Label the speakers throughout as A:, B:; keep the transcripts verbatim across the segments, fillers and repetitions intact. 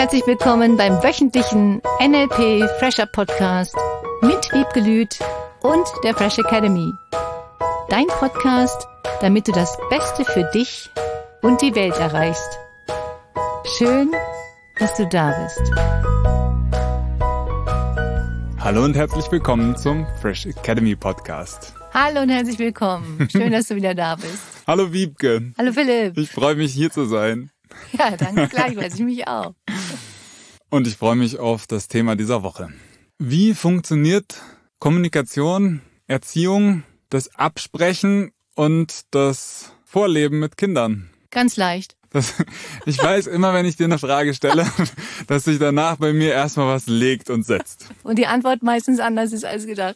A: Herzlich willkommen beim wöchentlichen N L P Fresher Podcast mit Wiebke Lüth und der Fresh Academy. Dein Podcast, damit du das Beste für dich und die Welt erreichst. Schön, dass du da bist.
B: Hallo und herzlich willkommen zum Fresh Academy Podcast.
A: Hallo und herzlich willkommen. Schön, dass du wieder da bist.
B: Hallo Wiebke.
A: Hallo Philipp.
B: Ich freue mich, hier zu sein.
A: Ja, danke gleichfalls. Ich mich auch.
B: Und ich freue mich auf das Thema dieser Woche. Wie funktioniert Kommunikation, Erziehung, das Absprechen und das Vorleben mit Kindern?
A: Ganz leicht.
B: Das, ich weiß immer, wenn ich dir eine Frage stelle, dass sich danach bei mir erstmal was legt und setzt.
A: Und die Antwort meistens anders ist als gedacht.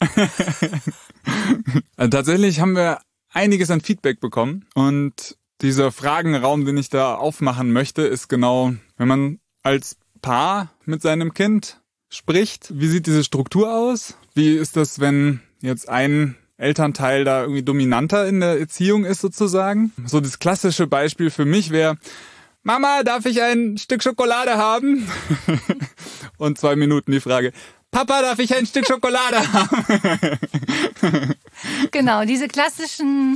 B: Also tatsächlich haben wir einiges an Feedback bekommen und dieser Fragenraum, den ich da aufmachen möchte, ist genau, wenn man als Paar mit seinem Kind spricht, wie sieht diese Struktur aus? Wie ist das, wenn jetzt ein Elternteil da irgendwie dominanter in der Erziehung ist sozusagen? So das klassische Beispiel für mich wäre, Mama, darf ich ein Stück Schokolade haben? Und zwei Minuten die Frage, Papa, darf ich ein Stück Schokolade haben?
A: Genau, diese klassischen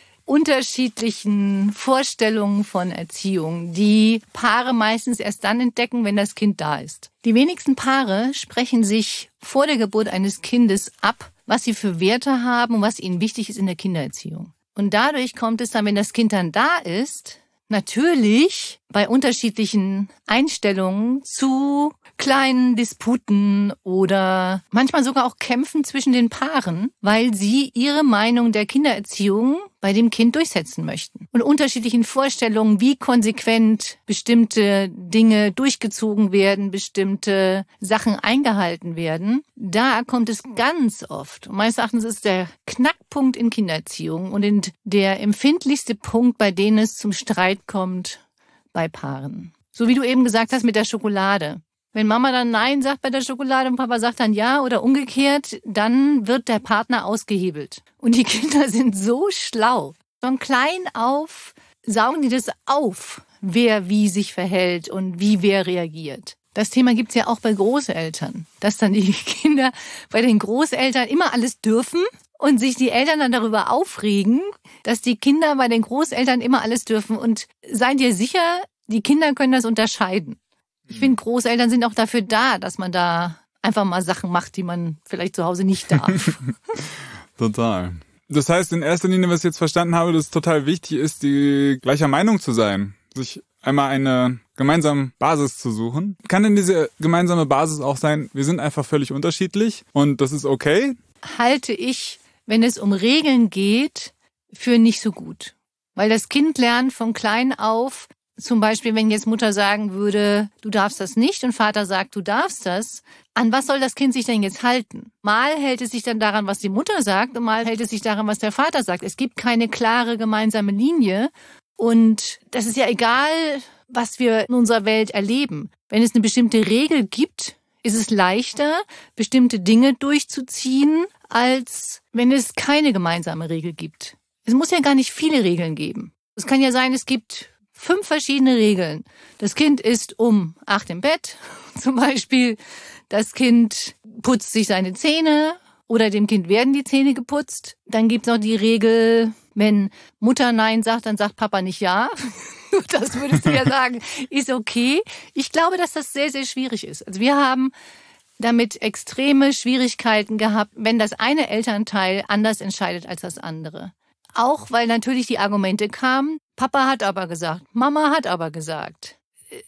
A: unterschiedlichen Vorstellungen von Erziehung, die Paare meistens erst dann entdecken, wenn das Kind da ist. Die wenigsten Paare sprechen sich vor der Geburt eines Kindes ab, was sie für Werte haben und was ihnen wichtig ist in der Kindererziehung. Und dadurch kommt es dann, wenn das Kind dann da ist, natürlich bei unterschiedlichen Einstellungen zu kleinen Disputen oder manchmal sogar auch Kämpfen zwischen den Paaren, weil sie ihre Meinung der Kindererziehung bei dem Kind durchsetzen möchten. Und unterschiedlichen Vorstellungen, wie konsequent bestimmte Dinge durchgezogen werden, bestimmte Sachen eingehalten werden, da kommt es ganz oft. Und meines Erachtens ist der Knackpunkt in Kindererziehung und in der empfindlichste Punkt, bei dem es zum Streit kommt bei Paaren. So wie du eben gesagt hast mit der Schokolade. Wenn Mama dann Nein sagt bei der Schokolade und Papa sagt dann Ja oder umgekehrt, dann wird der Partner ausgehebelt. Und die Kinder sind so schlau. Von klein auf saugen die das auf, wer wie sich verhält und wie wer reagiert. Das Thema gibt's ja auch bei Großeltern, dass dann die Kinder bei den Großeltern immer alles dürfen und sich die Eltern dann darüber aufregen, dass die Kinder bei den Großeltern immer alles dürfen. Und sei dir sicher, die Kinder können das unterscheiden. Ich finde, Großeltern sind auch dafür da, dass man da einfach mal Sachen macht, die man vielleicht zu Hause nicht darf.
B: Total. Das heißt, in erster Linie, was ich jetzt verstanden habe, dass es total wichtig ist, die gleicher Meinung zu sein. Sich einmal eine gemeinsame Basis zu suchen. Kann denn diese gemeinsame Basis auch sein, wir sind einfach völlig unterschiedlich und das ist okay?
A: Halte ich, wenn es um Regeln geht, für nicht so gut. Weil das Kind lernt von klein auf, zum Beispiel, wenn jetzt Mutter sagen würde, du darfst das nicht und Vater sagt, du darfst das, an was soll das Kind sich denn jetzt halten? Mal hält es sich dann daran, was die Mutter sagt und mal hält es sich daran, was der Vater sagt. Es gibt keine klare gemeinsame Linie und das ist ja egal, was wir in unserer Welt erleben. Wenn es eine bestimmte Regel gibt, ist es leichter, bestimmte Dinge durchzuziehen, als wenn es keine gemeinsame Regel gibt. Es muss ja gar nicht viele Regeln geben. Es kann ja sein, es gibt fünf verschiedene Regeln. Das Kind ist um acht im Bett, zum Beispiel. Das Kind putzt sich seine Zähne oder dem Kind werden die Zähne geputzt. Dann gibt's noch die Regel, wenn Mutter Nein sagt, dann sagt Papa nicht Ja. Das würdest du ja sagen, ist okay. Ich glaube, dass das sehr, sehr schwierig ist. Also wir haben damit extreme Schwierigkeiten gehabt, wenn das eine Elternteil anders entscheidet als das andere. Auch weil natürlich die Argumente kamen, Papa hat aber gesagt, Mama hat aber gesagt.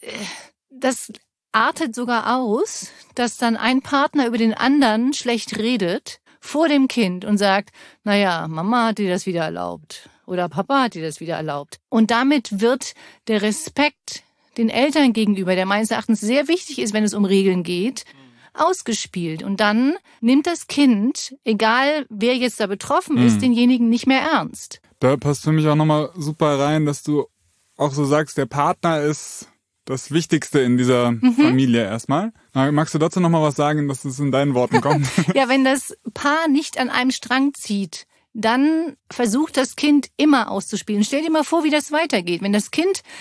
A: Das artet sogar aus, dass dann ein Partner über den anderen schlecht redet vor dem Kind und sagt, naja, Mama hat dir das wieder erlaubt oder Papa hat dir das wieder erlaubt. Und damit wird der Respekt den Eltern gegenüber, der meines Erachtens sehr wichtig ist, wenn es um Regeln geht, ausgespielt. Und dann nimmt das Kind, egal wer jetzt da betroffen ist, mhm. denjenigen nicht mehr ernst.
B: Da passt für mich auch nochmal super rein, dass du auch so sagst, der Partner ist das Wichtigste in dieser mhm. Familie erstmal. Magst du dazu nochmal was sagen, dass es in deinen Worten kommt?
A: Ja, wenn das Paar nicht an einem Strang zieht, dann versucht das Kind immer auszuspielen. Stell dir mal vor, wie das weitergeht. Wenn das Kind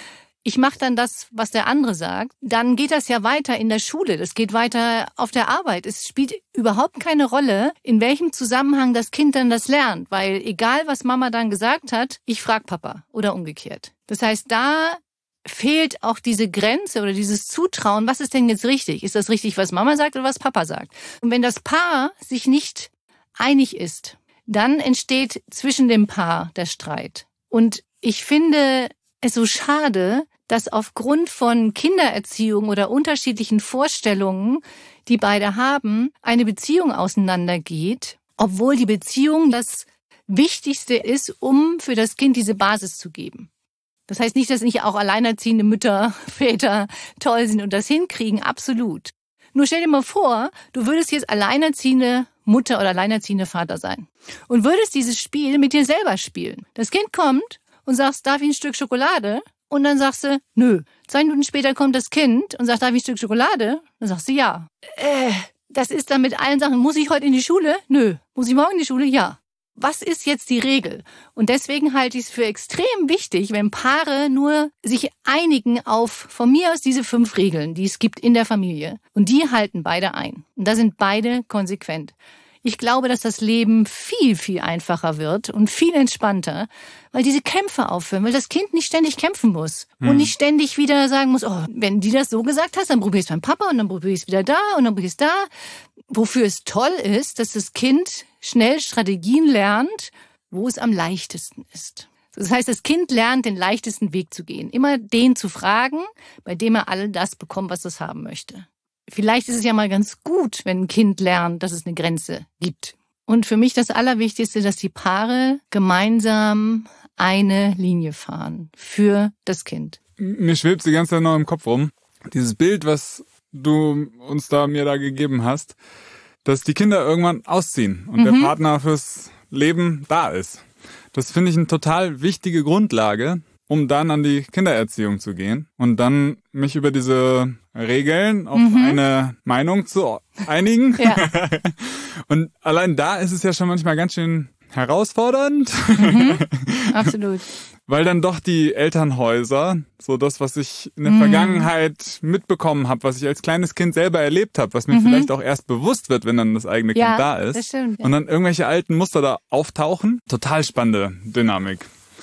A: ich mache dann das, was der andere sagt, dann geht das ja weiter in der Schule, das geht weiter auf der Arbeit. Es spielt überhaupt keine Rolle, in welchem Zusammenhang das Kind dann das lernt, weil egal, was Mama dann gesagt hat, ich frag Papa oder umgekehrt. Das heißt, da fehlt auch diese Grenze oder dieses Zutrauen, was ist denn jetzt richtig? Ist das richtig, was Mama sagt oder was Papa sagt? Und wenn das Paar sich nicht einig ist, dann entsteht zwischen dem Paar der Streit. Und ich finde es so schade, dass aufgrund von Kindererziehung oder unterschiedlichen Vorstellungen, die beide haben, eine Beziehung auseinandergeht, obwohl die Beziehung das Wichtigste ist, um für das Kind diese Basis zu geben. Das heißt nicht, dass nicht auch alleinerziehende Mütter, Väter toll sind und das hinkriegen, absolut. Nur stell dir mal vor, du würdest jetzt alleinerziehende Mutter oder alleinerziehende Vater sein und würdest dieses Spiel mit dir selber spielen. Das Kind kommt und sagst, darf ich ein Stück Schokolade? Und dann sagst du, nö. Zwei Minuten später kommt das Kind und sagt, darf ich ein Stück Schokolade? Dann sagst du, ja. Äh, das ist dann mit allen Sachen, muss ich heute in die Schule? Nö. Muss ich morgen in die Schule? Ja. Was ist jetzt die Regel? Und deswegen halte ich es für extrem wichtig, wenn Paare nur sich einigen auf, von mir aus, diese fünf Regeln, die es gibt in der Familie. Und die halten beide ein. Und da sind beide konsequent. Ich glaube, dass das Leben viel, viel einfacher wird und viel entspannter, weil diese Kämpfe aufhören, weil das Kind nicht ständig kämpfen muss hm. und nicht ständig wieder sagen muss, oh, wenn die das so gesagt hast, dann probier es beim Papa und dann probier ich es wieder da und dann probier ich es da. Wofür es toll ist, dass das Kind schnell Strategien lernt, wo es am leichtesten ist. Das heißt, das Kind lernt, den leichtesten Weg zu gehen. Immer den zu fragen, bei dem er all das bekommt, was es haben möchte. Vielleicht ist es ja mal ganz gut, wenn ein Kind lernt, dass es eine Grenze gibt. Und für mich das Allerwichtigste, dass die Paare gemeinsam eine Linie fahren für das Kind.
B: Mir schwebt die ganze Zeit noch im Kopf rum. Dieses Bild, was du uns da mir da gegeben hast, dass die Kinder irgendwann ausziehen und mhm. der Partner fürs Leben da ist. Das finde ich eine total wichtige Grundlage, um dann an die Kindererziehung zu gehen und dann mich über diese Regeln auf mhm. eine Meinung zu einigen. Ja. Und allein da ist es ja schon manchmal ganz schön herausfordernd. Mhm.
A: Absolut.
B: Weil dann doch die Elternhäuser, so das, was ich in der mhm. Vergangenheit mitbekommen habe, was ich als kleines Kind selber erlebt habe, was mir mhm. vielleicht auch erst bewusst wird, wenn dann das eigene
A: ja,
B: Kind da ist.
A: Das stimmt, ja.
B: Und dann irgendwelche alten Muster da auftauchen. Total spannende Dynamik.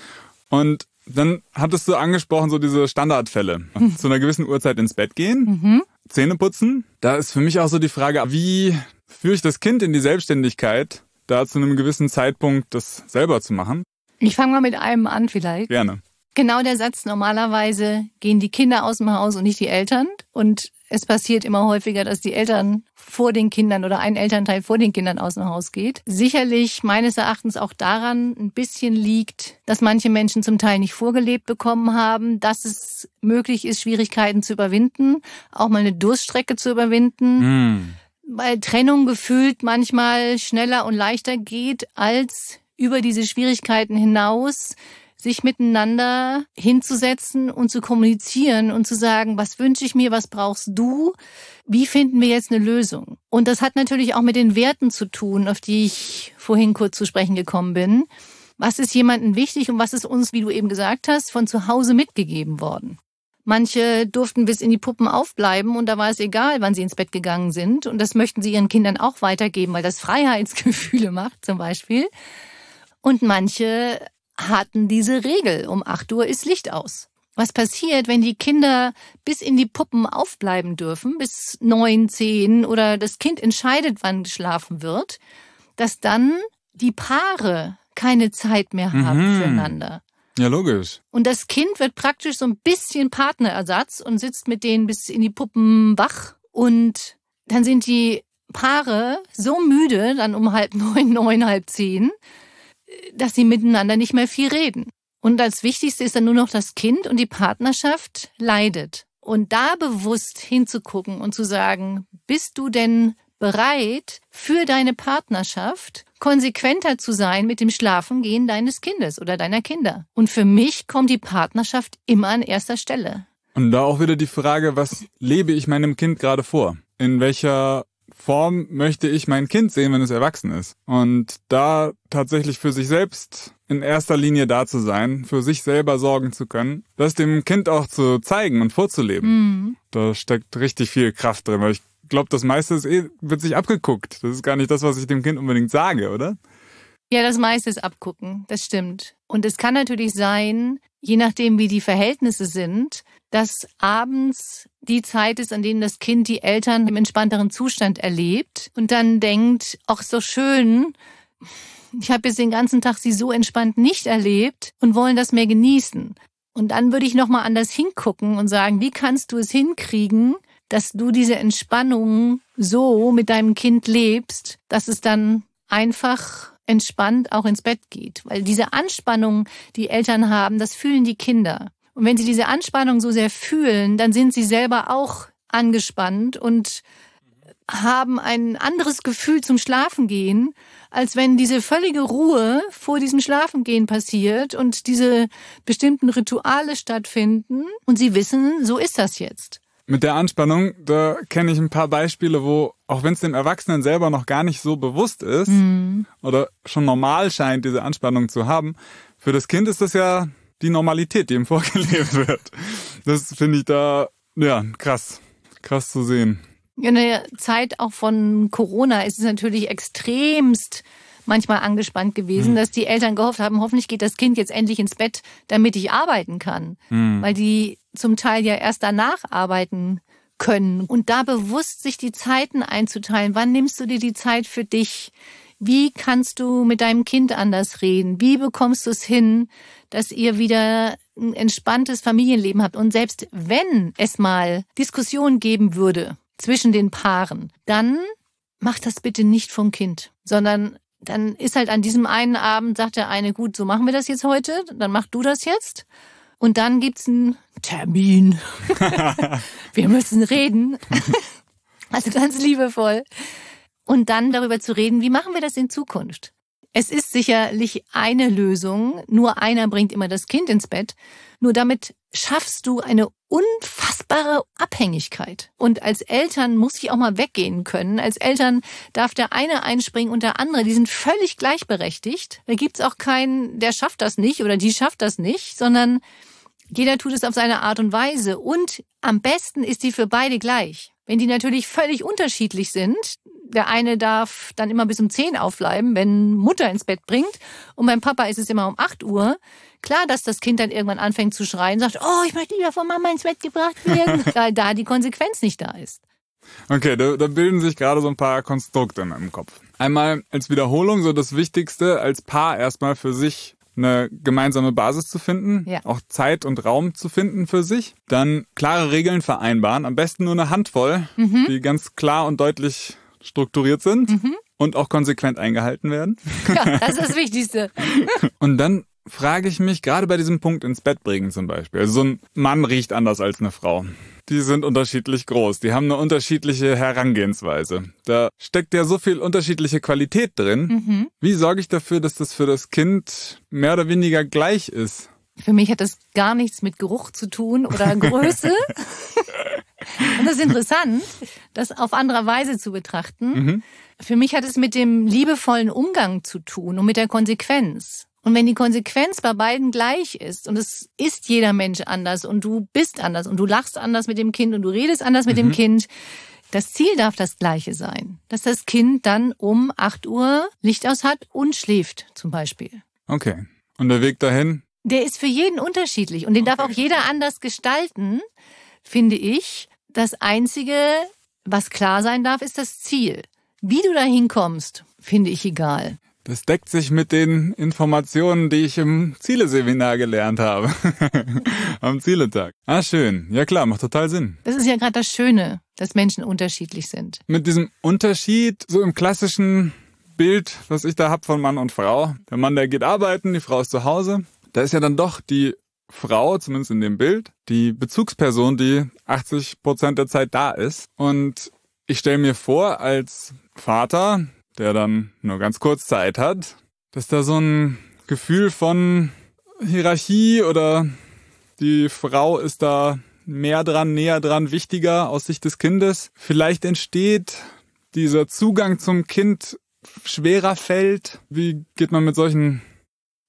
B: Und dann hattest du angesprochen, so diese Standardfälle. Mhm. Zu einer gewissen Uhrzeit ins Bett gehen, mhm. Zähne putzen. Da ist für mich auch so die Frage, wie führe ich das Kind in die Selbstständigkeit, da zu einem gewissen Zeitpunkt das selber zu machen?
A: Ich fange mal mit einem an vielleicht.
B: Gerne.
A: Genau der Satz, normalerweise gehen die Kinder aus dem Haus und nicht die Eltern. Und es passiert immer häufiger, dass die Eltern vor den Kindern oder ein Elternteil vor den Kindern aus dem Haus geht. Sicherlich meines Erachtens auch daran ein bisschen liegt, dass manche Menschen zum Teil nicht vorgelebt bekommen haben, dass es möglich ist, Schwierigkeiten zu überwinden, auch mal eine Durststrecke zu überwinden. Mm. Weil Trennung gefühlt manchmal schneller und leichter geht, als über diese Schwierigkeiten hinaus sich miteinander hinzusetzen und zu kommunizieren und zu sagen, was wünsche ich mir, was brauchst du, wie finden wir jetzt eine Lösung? Und das hat natürlich auch mit den Werten zu tun, auf die ich vorhin kurz zu sprechen gekommen bin. Was ist jemandem wichtig und was ist uns, wie du eben gesagt hast, von zu Hause mitgegeben worden? Manche durften bis in die Puppen aufbleiben und da war es egal, wann sie ins Bett gegangen sind. Und das möchten sie ihren Kindern auch weitergeben, weil das Freiheitsgefühle macht zum Beispiel. Und manche hatten diese Regel, um acht Uhr ist Licht aus. Was passiert, wenn die Kinder bis in die Puppen aufbleiben dürfen, bis neun, zehn oder das Kind entscheidet, wann geschlafen wird, dass dann die Paare keine Zeit mehr haben mhm. füreinander.
B: Ja, logisch.
A: Und das Kind wird praktisch so ein bisschen Partnerersatz und sitzt mit denen bis in die Puppen wach. Und dann sind die Paare so müde, dann um halb neun, neun, halb zehn, dass sie miteinander nicht mehr viel reden. Und das Wichtigste ist dann nur noch das Kind und die Partnerschaft leidet. Und da bewusst hinzugucken und zu sagen, bist du denn bereit, für deine Partnerschaft konsequenter zu sein mit dem Schlafengehen deines Kindes oder deiner Kinder? Und für mich kommt die Partnerschaft immer an erster Stelle.
B: Und da auch wieder die Frage, was lebe ich meinem Kind gerade vor? In welcher Form möchte ich mein Kind sehen, wenn es erwachsen ist? Und da tatsächlich für sich selbst in erster Linie da zu sein, für sich selber sorgen zu können, das dem Kind auch zu zeigen und vorzuleben. Mhm. Da steckt richtig viel Kraft drin, weil ich glaube, das meiste ist eh, wird sich abgeguckt. Das ist gar nicht das, was ich dem Kind unbedingt sage, oder?
A: Ja, das meiste ist abgucken, das stimmt. Und es kann natürlich sein, je nachdem, wie die Verhältnisse sind, dass abends die Zeit ist, an denen das Kind die Eltern im entspannteren Zustand erlebt und dann denkt, ach, so schön, ich habe jetzt den ganzen Tag sie so entspannt nicht erlebt und wollen das mehr genießen. Und dann würde ich nochmal anders hingucken und sagen, wie kannst du es hinkriegen, dass du diese Entspannung so mit deinem Kind lebst, dass es dann einfach entspannt auch ins Bett geht. Weil diese Anspannung, die Eltern haben, das fühlen die Kinder. Und wenn sie diese Anspannung so sehr fühlen, dann sind sie selber auch angespannt und haben ein anderes Gefühl zum Schlafengehen, als wenn diese völlige Ruhe vor diesem Schlafengehen passiert und diese bestimmten Rituale stattfinden und sie wissen, so ist das jetzt.
B: Mit der Anspannung, da kenne ich ein paar Beispiele, wo, auch wenn es dem Erwachsenen selber noch gar nicht so bewusst ist mhm. oder schon normal scheint, diese Anspannung zu haben, für das Kind ist das ja die Normalität, die ihm vorgelebt wird. Das finde ich da, ja, krass, krass zu sehen.
A: In der Zeit auch von Corona ist es natürlich extremst manchmal angespannt gewesen, mhm. dass die Eltern gehofft haben, hoffentlich geht das Kind jetzt endlich ins Bett, damit ich arbeiten kann. Mhm. Weil die zum Teil ja erst danach arbeiten können. Und da bewusst sich die Zeiten einzuteilen. Wann nimmst du dir die Zeit für dich? Wie kannst du mit deinem Kind anders reden? Wie bekommst du es hin, dass ihr wieder ein entspanntes Familienleben habt? Und selbst wenn es mal Diskussionen geben würde zwischen den Paaren, dann mach das bitte nicht vom Kind, sondern dann ist halt an diesem einen Abend, sagt der eine, gut, so machen wir das jetzt heute, dann mach du das jetzt. Und dann gibt's einen Termin. Wir müssen reden. Also ganz liebevoll. Und dann darüber zu reden, wie machen wir das in Zukunft? Es ist sicherlich eine Lösung, nur einer bringt immer das Kind ins Bett. Nur damit schaffst du eine unfassbare Abhängigkeit. Und als Eltern muss ich auch mal weggehen können. Als Eltern darf der eine einspringen und der andere. Die sind völlig gleichberechtigt. Da gibt's auch keinen, der schafft das nicht oder die schafft das nicht, sondern jeder tut es auf seine Art und Weise. Und am besten ist die für beide gleich. Wenn die natürlich völlig unterschiedlich sind, der eine darf dann immer bis um zehn aufbleiben, wenn Mutter ins Bett bringt. Und beim Papa ist es immer um acht Uhr. Klar, dass das Kind dann irgendwann anfängt zu schreien, sagt, oh, ich möchte lieber von Mama ins Bett gebracht werden, weil da die Konsequenz nicht da ist.
B: Okay, da, da bilden sich gerade so ein paar Konstrukte in meinem Kopf. Einmal als Wiederholung so das Wichtigste, als Paar erstmal für sich eine gemeinsame Basis zu finden, ja. auch Zeit und Raum zu finden für sich. Dann klare Regeln vereinbaren, am besten nur eine Handvoll, mhm. die ganz klar und deutlich strukturiert sind mhm. und auch konsequent eingehalten werden.
A: Ja, das ist das Wichtigste.
B: Und dann frage ich mich, gerade bei diesem Punkt ins Bett bringen zum Beispiel, also so ein Mann riecht anders als eine Frau. Die sind unterschiedlich groß, die haben eine unterschiedliche Herangehensweise. Da steckt ja so viel unterschiedliche Qualität drin. Mhm. Wie sorge ich dafür, dass das für das Kind mehr oder weniger gleich ist?
A: Für mich hat das gar nichts mit Geruch zu tun oder Größe. Und das ist interessant, das auf andere Weise zu betrachten. Mhm. Für mich hat es mit dem liebevollen Umgang zu tun und mit der Konsequenz. Und wenn die Konsequenz bei beiden gleich ist und es ist jeder Mensch anders und du bist anders und du lachst anders mit dem Kind und du redest anders mit mhm. dem Kind, das Ziel darf das gleiche sein, dass das Kind dann um acht Uhr Licht aus hat und schläft zum Beispiel.
B: Okay. Und der Weg dahin?
A: Der ist für jeden unterschiedlich und den okay. darf auch jeder anders gestalten, finde ich. Das Einzige, was klar sein darf, ist das Ziel. Wie du dahin kommst, finde ich egal.
B: Das deckt sich mit den Informationen, die ich im Ziele-Seminar gelernt habe. Am Zieletag. Ah, schön. Ja klar, macht total Sinn.
A: Das ist ja gerade das Schöne, dass Menschen unterschiedlich sind.
B: Mit diesem Unterschied, so im klassischen Bild, was ich da hab von Mann und Frau. Der Mann, der geht arbeiten, die Frau ist zu Hause. Da ist ja dann doch die Frau, zumindest in dem Bild, die Bezugsperson, die achtzig Prozent der Zeit da ist. Und ich stelle mir vor, als Vater, der dann nur ganz kurz Zeit hat, dass da so ein Gefühl von Hierarchie oder die Frau ist da mehr dran, näher dran, wichtiger aus Sicht des Kindes. Vielleicht entsteht dieser Zugang zum Kind schwerer fällt. Wie geht man mit solchen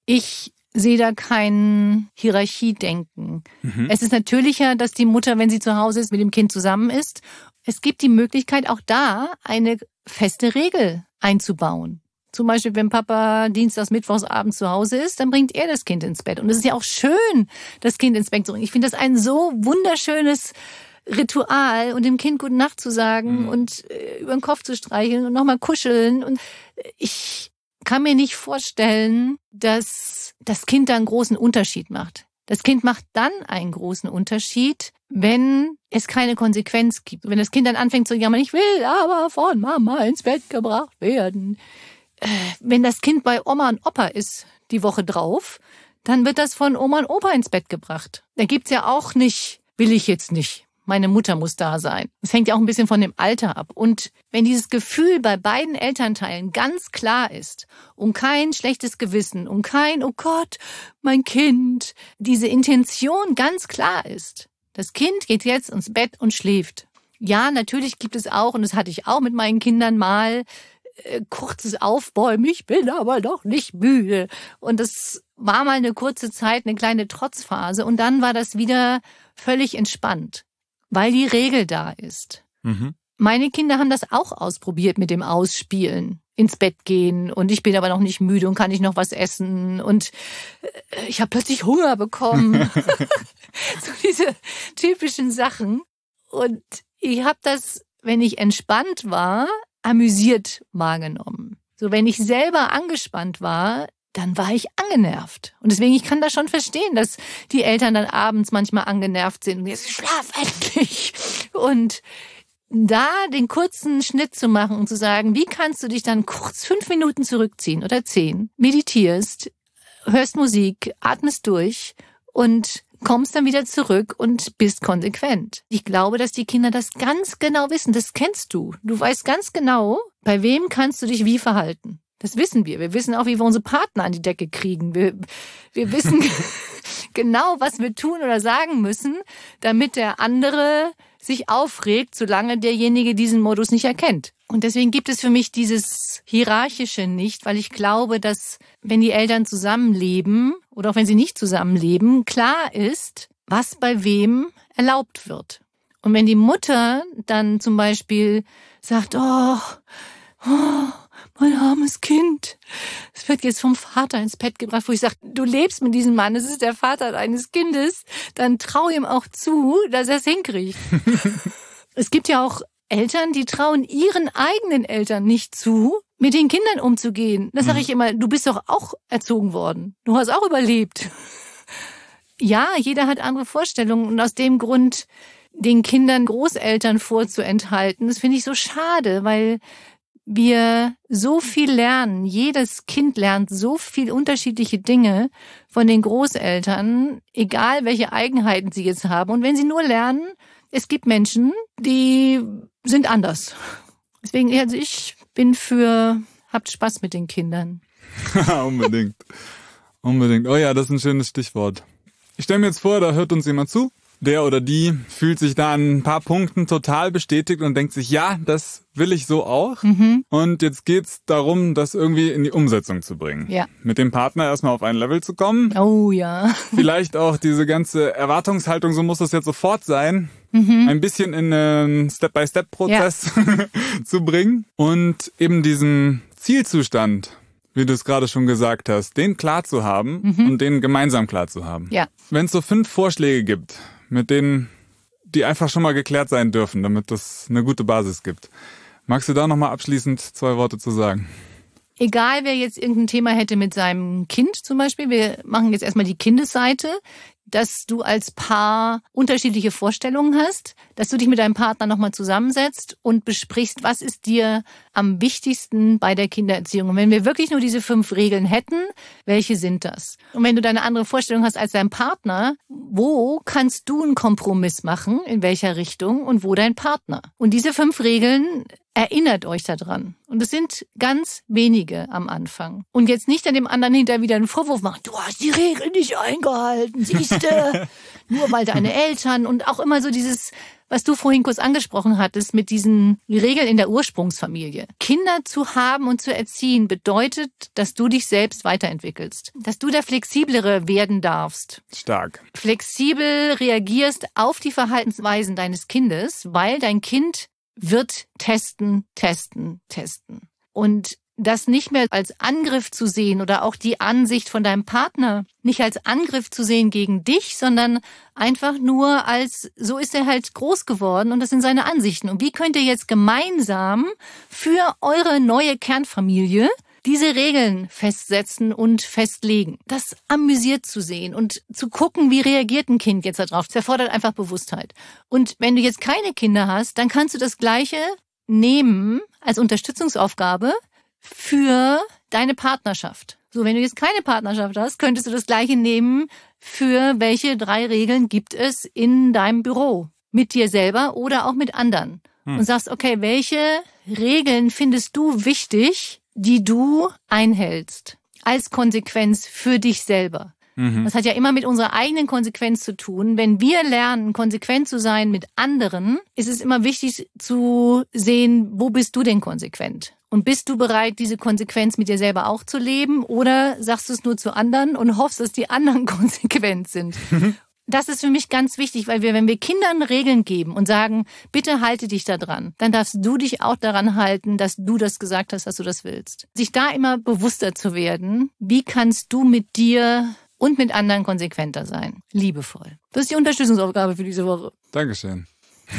A: Ich sehe da kein Hierarchiedenken. Mhm. Es ist natürlicher, dass die Mutter, wenn sie zu Hause ist, mit dem Kind zusammen ist. Es gibt die Möglichkeit, auch da eine feste Regel einzubauen. Zum Beispiel, wenn Papa dienstags, mittwochs abends zu Hause ist, dann bringt er das Kind ins Bett. Und es ist ja auch schön, das Kind ins Bett zu bringen. Ich finde das ein so wunderschönes Ritual und dem Kind gute Nacht zu sagen mhm. und äh, über den Kopf zu streicheln und nochmal kuscheln. Und ich kann mir nicht vorstellen, dass das Kind da einen großen Unterschied macht. Das Kind macht dann einen großen Unterschied, wenn es keine Konsequenz gibt. Wenn das Kind dann anfängt zu jammern, ich will aber von Mama ins Bett gebracht werden. Äh, wenn das Kind bei Oma und Opa ist die Woche drauf, dann wird das von Oma und Opa ins Bett gebracht. Da gibt's ja auch nicht, will ich jetzt nicht. Meine Mutter muss da sein. Das hängt ja auch ein bisschen von dem Alter ab. Und wenn dieses Gefühl bei beiden Elternteilen ganz klar ist, um kein schlechtes Gewissen, um kein, oh Gott, mein Kind, diese Intention ganz klar ist, das Kind geht jetzt ins Bett und schläft. Ja, natürlich gibt es auch, und das hatte ich auch mit meinen Kindern mal, äh, kurzes Aufbäumen, ich bin aber doch nicht müde. Und das war mal eine kurze Zeit, eine kleine Trotzphase. Und dann war das wieder völlig entspannt. Weil die Regel da ist. Mhm. Meine Kinder haben das auch ausprobiert mit dem Ausspielen, ins Bett gehen und ich bin aber noch nicht müde und kann ich noch was essen und ich habe plötzlich Hunger bekommen. So diese typischen Sachen. Und ich habe das, wenn ich entspannt war, amüsiert wahrgenommen. So, wenn ich selber angespannt war, dann war ich angenervt. Und deswegen, ich kann das schon verstehen, dass die Eltern dann abends manchmal angenervt sind. Und jetzt schlaf endlich. Und da den kurzen Schnitt zu machen und zu sagen, wie kannst du dich dann kurz fünf Minuten zurückziehen oder zehn, meditierst, hörst Musik, atmest durch und kommst dann wieder zurück und bist konsequent. Ich glaube, dass die Kinder das ganz genau wissen. Das kennst du. Du weißt ganz genau, bei wem kannst du dich wie verhalten. Das wissen wir. Wir wissen auch, wie wir unsere Partner an die Decke kriegen. Wir, wir wissen genau, was wir tun oder sagen müssen, damit der andere sich aufregt, solange derjenige diesen Modus nicht erkennt. Und deswegen gibt es für mich dieses Hierarchische nicht, weil ich glaube, dass wenn die Eltern zusammenleben oder auch wenn sie nicht zusammenleben, klar ist, was bei wem erlaubt wird. Und wenn die Mutter dann zum Beispiel sagt, oh, oh, mein armes Kind, es wird jetzt vom Vater ins Bett gebracht, wo ich sage, du lebst mit diesem Mann, es ist der Vater deines Kindes, dann trau ihm auch zu, dass er es hinkriegt. Es gibt ja auch Eltern, die trauen ihren eigenen Eltern nicht zu, mit den Kindern umzugehen. Das sage ich immer, du bist doch auch erzogen worden. Du hast auch überlebt. Ja, jeder hat andere Vorstellungen und aus dem Grund den Kindern Großeltern vorzuenthalten, das finde ich so schade, weil wir so viel lernen. Jedes Kind lernt so viel unterschiedliche Dinge von den Großeltern, egal welche Eigenheiten sie jetzt haben. Und wenn sie nur lernen, es gibt Menschen, die sind anders. Deswegen, also ich bin für, habt Spaß mit den Kindern.
B: Unbedingt. Unbedingt. Oh ja, das ist ein schönes Stichwort. Ich stelle mir jetzt vor, da hört uns jemand zu. Der oder die fühlt sich da an ein paar Punkten total bestätigt und denkt sich, ja, das will ich so auch. Mhm. Und jetzt geht's darum, das irgendwie in die Umsetzung zu bringen. Ja. Mit dem Partner erstmal auf ein Level zu kommen.
A: Oh ja.
B: Vielleicht auch diese ganze Erwartungshaltung, so muss das jetzt sofort sein, mhm. ein bisschen in einen Step-by-Step-Prozess ja. zu bringen. Und eben diesen Zielzustand, wie du es gerade schon gesagt hast, den klar zu haben mhm. und den gemeinsam klar zu haben. Ja. Wenn es so fünf Vorschläge gibt, mit denen, die einfach schon mal geklärt sein dürfen, damit das eine gute Basis gibt. Magst du da nochmal abschließend zwei Worte zu sagen?
A: Egal, wer jetzt irgendein Thema hätte mit seinem Kind zum Beispiel, wir machen jetzt erstmal die Kindesseite, dass du als Paar unterschiedliche Vorstellungen hast, dass du dich mit deinem Partner nochmal zusammensetzt und besprichst, was ist dir am wichtigsten bei der Kindererziehung. Und wenn wir wirklich nur diese fünf Regeln hätten, welche sind das? Und wenn du da eine andere Vorstellung hast als dein Partner, wo kannst du einen Kompromiss machen, in welcher Richtung und wo dein Partner? Und diese fünf Regeln, erinnert euch daran. Und es sind ganz wenige am Anfang. Und jetzt nicht an dem anderen hinterher wieder einen Vorwurf machen. Du hast die Regeln nicht eingehalten, siehste. nur weil deine Eltern und auch immer so dieses, was du vorhin kurz angesprochen hattest, mit diesen Regeln in der Ursprungsfamilie. Kinder zu haben und zu erziehen bedeutet, dass du dich selbst weiterentwickelst. Dass du der Flexiblere werden darfst.
B: Stark.
A: Flexibel reagierst auf die Verhaltensweisen deines Kindes, weil dein Kind wird testen, testen, testen. Und das nicht mehr als Angriff zu sehen oder auch die Ansicht von deinem Partner nicht als Angriff zu sehen gegen dich, sondern einfach nur als, so ist er halt groß geworden und das sind seine Ansichten. Und wie könnt ihr jetzt gemeinsam für eure neue Kernfamilie diese Regeln festsetzen und festlegen? Das amüsiert zu sehen und zu gucken, wie reagiert ein Kind jetzt darauf. Das erfordert einfach Bewusstheit. Und wenn du jetzt keine Kinder hast, dann kannst du das Gleiche nehmen als Unterstützungsaufgabe für deine Partnerschaft. So, wenn du jetzt keine Partnerschaft hast, könntest du das Gleiche nehmen für welche drei Regeln gibt es in deinem Büro. Mit dir selber oder auch mit anderen. Hm. Und sagst, okay, welche Regeln findest du wichtig, die du einhältst als Konsequenz für dich selber? Mhm. Das hat ja immer mit unserer eigenen Konsequenz zu tun. Wenn wir lernen, konsequent zu sein mit anderen, ist es immer wichtig zu sehen, wo bist du denn konsequent? Und bist du bereit, diese Konsequenz mit dir selber auch zu leben? Oder sagst du es nur zu anderen und hoffst, dass die anderen konsequent sind? Das ist für mich ganz wichtig, weil wir, wenn wir Kindern Regeln geben und sagen, bitte halte dich da dran, dann darfst du dich auch daran halten, dass du das gesagt hast, dass du das willst. Sich da immer bewusster zu werden, wie kannst du mit dir und mit anderen konsequenter sein? Liebevoll. Das ist die Unterstützungsaufgabe für diese Woche.
B: Dankeschön.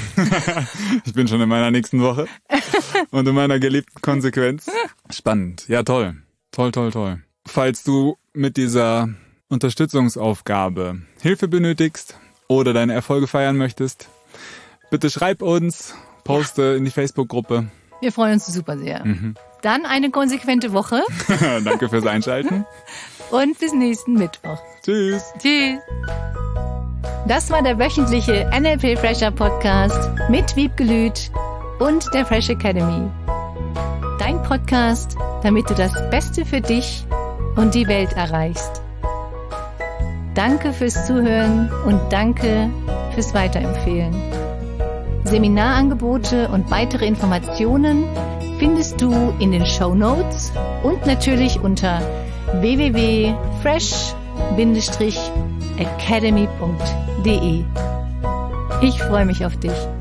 B: Ich bin schon in meiner nächsten Woche und in meiner geliebten Konsequenz. Spannend. Ja, toll. Toll, toll, toll. Falls du mit dieser Unterstützungsaufgabe Hilfe benötigst oder deine Erfolge feiern möchtest, bitte schreib uns, poste ja. in die Facebook-Gruppe.
A: Wir freuen uns super sehr. Mhm. Dann eine konsequente Woche.
B: Danke fürs Einschalten.
A: Und bis nächsten Mittwoch.
B: Tschüss.
A: Tschüss. Das war der wöchentliche N L P Fresher Podcast mit Wiebke Lüth und der Fresh Academy. Dein Podcast, damit du das Beste für dich und die Welt erreichst. Danke fürs Zuhören und danke fürs Weiterempfehlen. Seminarangebote und weitere Informationen findest du in den Shownotes und natürlich unter w w w punkt fresh academy punkt de. Ich freue mich auf dich.